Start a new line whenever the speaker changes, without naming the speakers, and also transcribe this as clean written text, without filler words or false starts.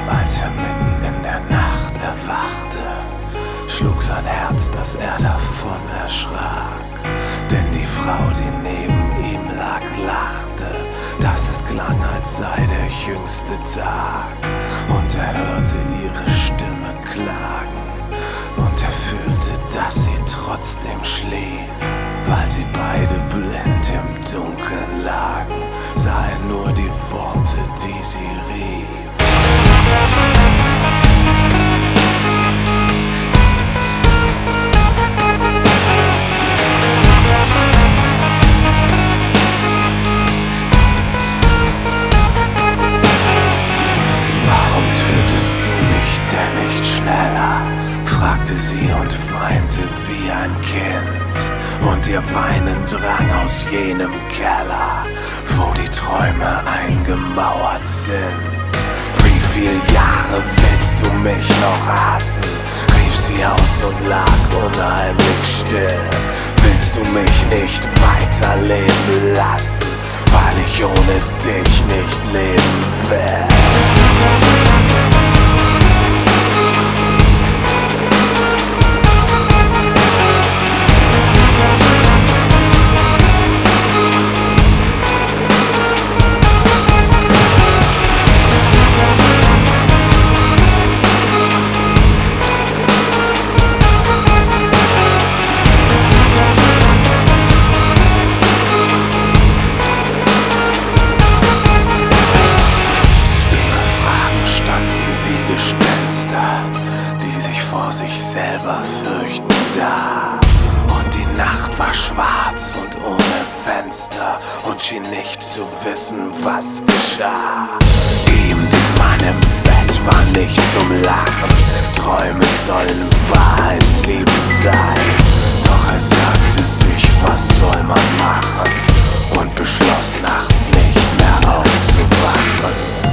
Als er mitten in der Nacht erwachte, schlug sein Herz, dass er davon erschrak. Denn die Frau, die neben ihm lag, lachte, dass es klang, als sei der jüngste Tag. Und er hörte ihre Stimme klagen, und er fühlte, dass sie trotzdem schlief. Weil sie beide blind im Dunkeln lagen, sah er nur die Worte, die sie rief. Warum tötest du mich denn nicht schneller? Fragte sie und weinte wie ein Kind. Und ihr Weinen drang aus jenem Keller, wo die Träume eingemauert sind. Wie viel Jahre willst du mich noch hassen? Rief sie aus und lag unheimlich still. Willst du mich nicht weiterleben lassen, weil ich ohne dich nicht leben will? Die sich vor sich selber fürchten da. Und die Nacht war schwarz und ohne Fenster und schien nicht zu wissen, was geschah. Ihm, dem Mann im Bett, war nicht zum Lachen. Träume sollen wahrheitsliebend sein. Doch er sagte sich, was soll man machen? Und beschloss nachts nicht mehr aufzuwachen.